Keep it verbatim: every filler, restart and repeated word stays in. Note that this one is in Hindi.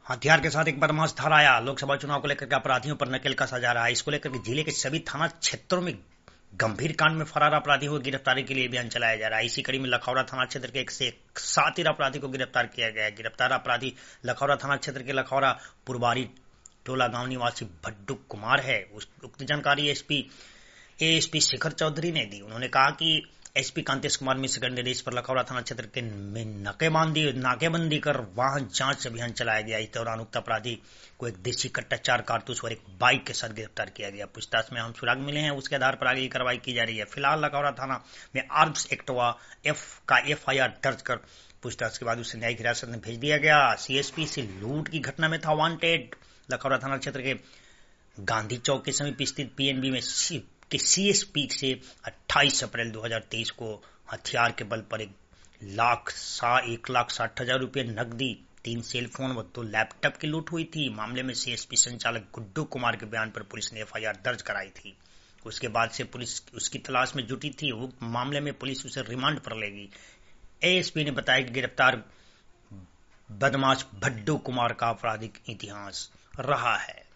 हथियार के साथ एक बदमाश धर आया। लोकसभा चुनाव को लेकर के अपराधियों पर नकेल कसा जा रहा है। इसको लेकर के जिले के सभी थाना क्षेत्रों में गंभीर कांड में फरार अपराधियों को गिरफ्तारी के लिए अभियान चलाया जा रहा है। इसी कड़ी में लखौरा थाना क्षेत्र के एक से एक सात अपराधी को गिरफ्तार किया गया है। गिरफ्तार अपराधी लखौरा थाना क्षेत्र के लखौरा पुरबारी टोला गांव निवासी भड्डू कुमार है। उक्त जानकारी एसपी एएसपी शेखर चौधरी ने दी। उन्होंने कहा कि एसपी कांतेश कुमार मिश्र के निर्देश पर लखौरा थाना क्षेत्र के में नाकेबंदी नाकेबंदी कर वाहन जांच अभियान चलाया गया। इस दौरान उक्त अपराधी को एक देसी कट्टा, चार कारतूस और एक बाइक के साथ गिरफ्तार किया गया। पूछताछ में हम सुराग मिले हैं, उसके आधार पर आगे की कार्रवाई की जा रही है। फिलहाल लखौरा थाना में आर्म्स एक्ट व एफ का एफआईआर दर्ज कर पूछताछ के बाद उसे न्यायिक हिरासत में भेज दिया गया। सीएसपी से लूट की घटना में था वांटेड। लखौरा थाना क्षेत्र के गांधी चौक के समीप स्थित पीएनबी में के सीएसपी से अट्ठाईस अप्रैल दो हज़ार तेईस को हथियार के बल पर एक लाख सा एक लाख साठ हजार रुपये नकदी, तीन सेलफोन व दो लैपटॉप की लूट हुई थी। मामले में सीएसपी संचालक गुड्डू कुमार के बयान पर पुलिस ने एफआईआर दर्ज कराई थी। उसके बाद से पुलिस उसकी तलाश में जुटी थी। उक्त मामले में पुलिस उसे रिमांड पर लेगी। एएसपी ने बताया कि गिरफ्तार बदमाश भड्डू कुमार का आपराधिक इतिहास रहा है।